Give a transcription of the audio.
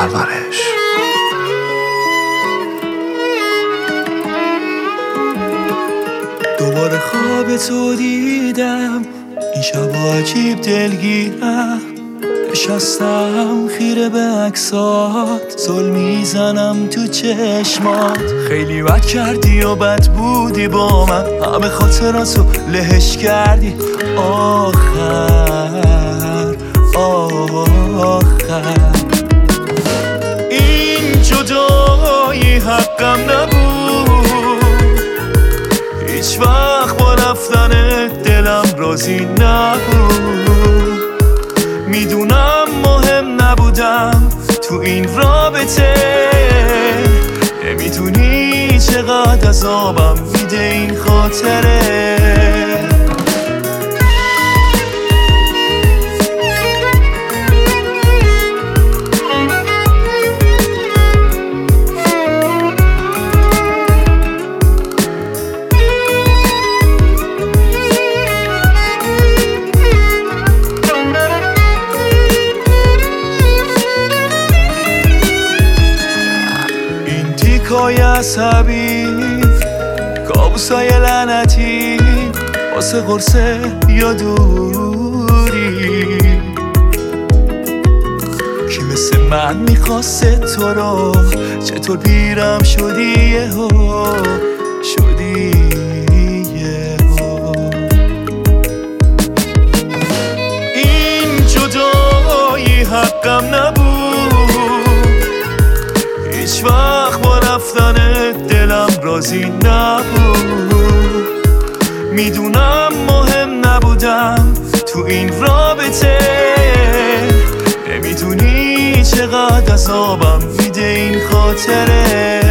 پرورش. دوباره خواب تو دیدم، این شب عجیب دلگیرم. نشستم خیره به عکسات، زل میزنم تو چشمات. خیلی بد کردی و بد بودی با من، همه خاطراتو لهش کردی. آخر این جدایی حقم نبود، هیچ وقت با رفتن دلم راضی نبود. میدونم مهم نبودم تو این رابطه، نمیدونی چقدر عذابم میده این خاطره. تیکای عصبی، کابوسای لعنتی، واسه قرصه یا دوری. کی مثل من میخواسته تو رو، چطور پیرم شدی یهو، شدی یهو. این جدایی حقم نبود، هیچ وقت با رفتن دلم راضی نبود. میدونم مهم نبودم تو این رابطه، نمیدونی چقدر عذابم میده این خاطره.